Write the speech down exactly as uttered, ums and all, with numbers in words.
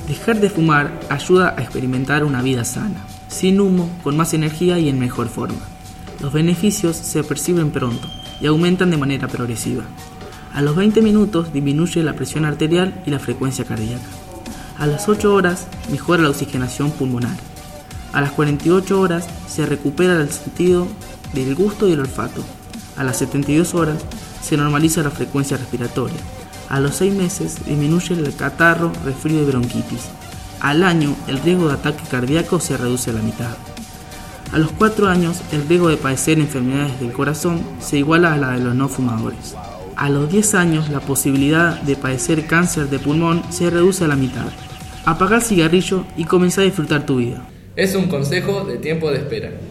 Dejar de fumar ayuda a experimentar una vida sana, sin humo, con más energía y en mejor forma. Los beneficios se perciben pronto y aumentan de manera progresiva. A los veinte minutos disminuye la presión arterial y la frecuencia cardíaca. A las ocho horas mejora la oxigenación pulmonar. A las cuarenta y ocho horas se recupera el sentido del gusto y el olfato. A las setenta y dos horas se normaliza la frecuencia respiratoria. A los seis meses disminuye el catarro, resfrío y bronquitis. Al año el riesgo de ataque cardíaco se reduce a la mitad. A los cuatro años el riesgo de padecer enfermedades del corazón se iguala a la de los no fumadores. A los diez años la posibilidad de padecer cáncer de pulmón se reduce a la mitad. Apaga el cigarrillo y comenzá a disfrutar tu vida. Es un consejo de Tiempo de Espera.